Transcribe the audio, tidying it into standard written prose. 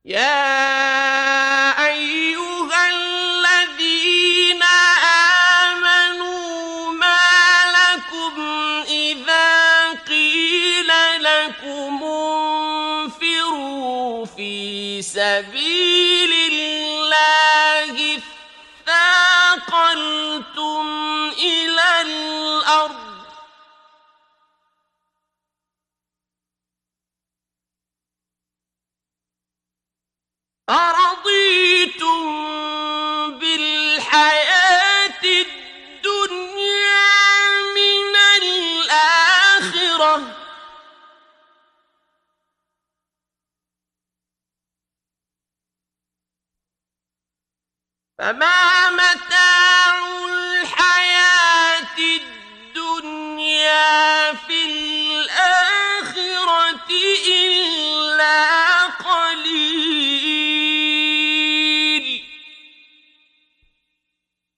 يا أيها الذين آمنوا ما لكم إذا قيل لكم انفروا في سبيل الله اثاقلتم إلى الأرض أرضيتم بالحياة الدنيا من الآخرة فما متاع